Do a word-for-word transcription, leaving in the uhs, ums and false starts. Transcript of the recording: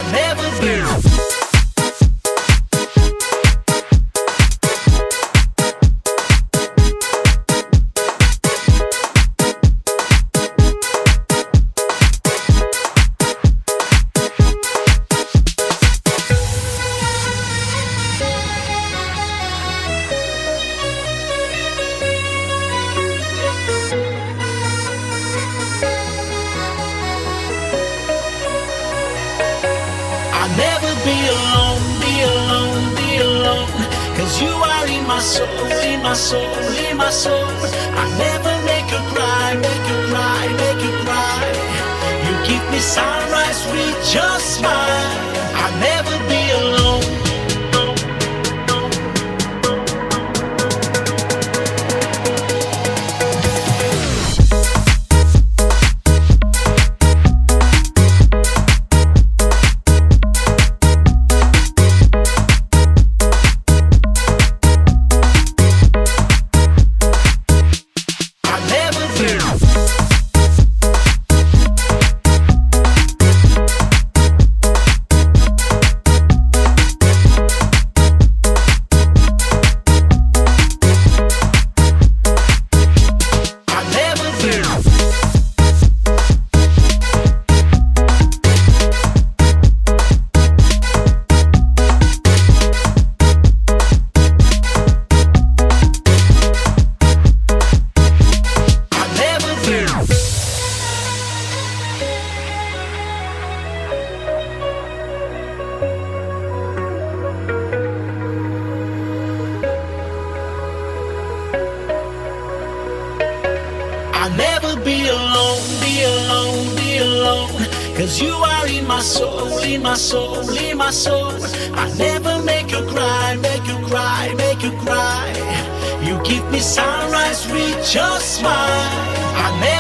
never be. Never be alone, be alone, be alone. Cause you are in my soul, in my soul, in my soul. I never make you cry, make you cry, make you cry. You give me sunrise with your smile. I never be alone. I'll never be alone, be alone, be alone. Cause you are in my soul, in my soul, in my soul. I never make you cry, make you cry, make you cry. You give me sunrise with your smile. I never